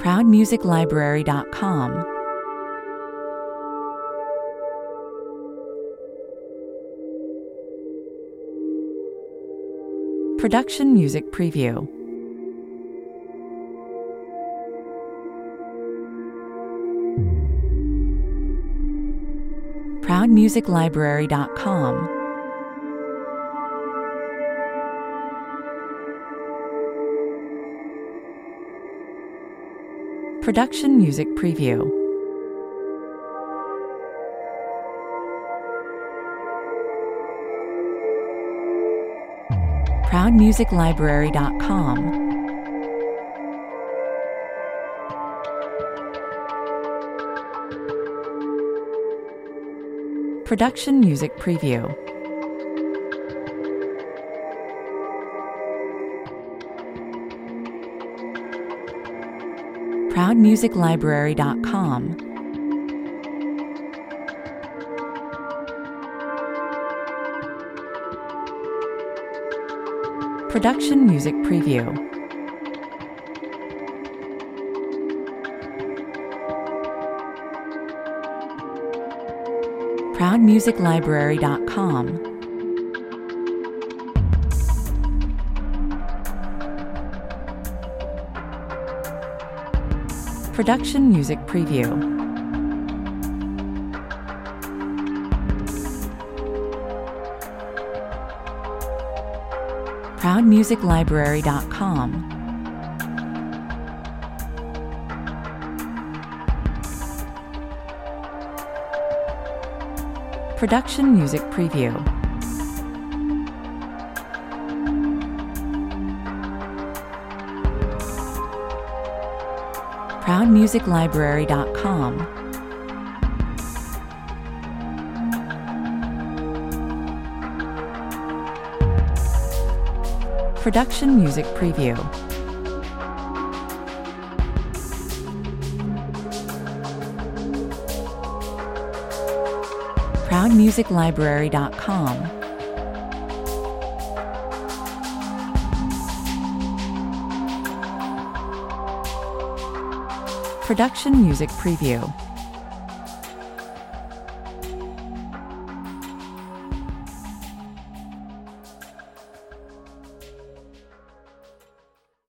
ProudMusicLibrary.com. Production Music Preview. ProudMusicLibrary.com. Production Music Preview. ProudMusicLibrary.com. Production Music Preview. ProudMusicLibrary.com. Production Music Preview. ProudMusicLibrary.com. Production Music Preview. ProudMusicLibrary.com. Production Music Preview. ProudMusicLibrary.com. Production Music Preview. ProudMusicLibrary.com. Production Music Preview.